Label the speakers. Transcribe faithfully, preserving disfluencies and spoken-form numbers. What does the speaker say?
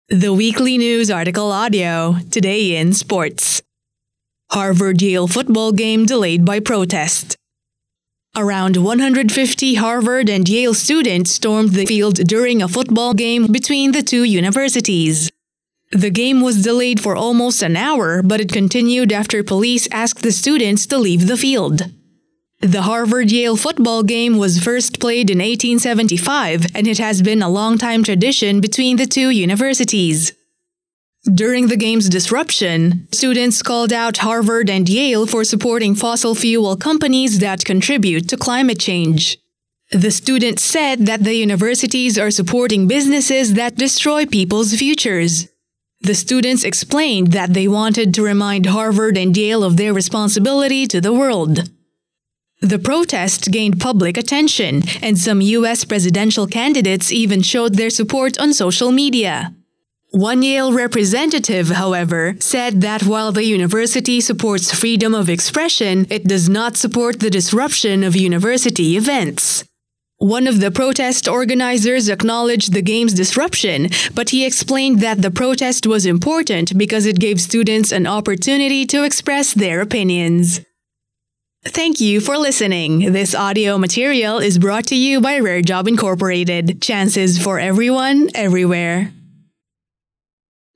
Speaker 1: The weekly news article audio, today in sports. Harvard-Yale football game delayed by protest. Around one hundred fifty Harvard and Yale students stormed the field during a football game between the two universities. The game was delayed for almost an hour, but it continued after police asked the students to leave the field. The Harvard-Yale football game was first played in eighteen seventy-five, and it has been a long-time tradition between the two universities. During the game's disruption, students called out Harvard and Yale for supporting fossil fuel companies that contribute to climate change. The students said that the universities are supporting businesses that destroy people's futures. The students explained that they wanted to remind Harvard and Yale of their responsibility to the world. The protest gained public attention, and some U S presidential candidates even showed their support on social media. One Yale representative, however, said that while the university supports freedom of expression, it does not support the disruption of university events. One of the protest organizers acknowledged the game's disruption, but he explained that the protest was important because it gave students an opportunity to express their opinions. Thank you for listening. This audio material is brought to you by Rare Job Incorporated. Chances for everyone, everywhere.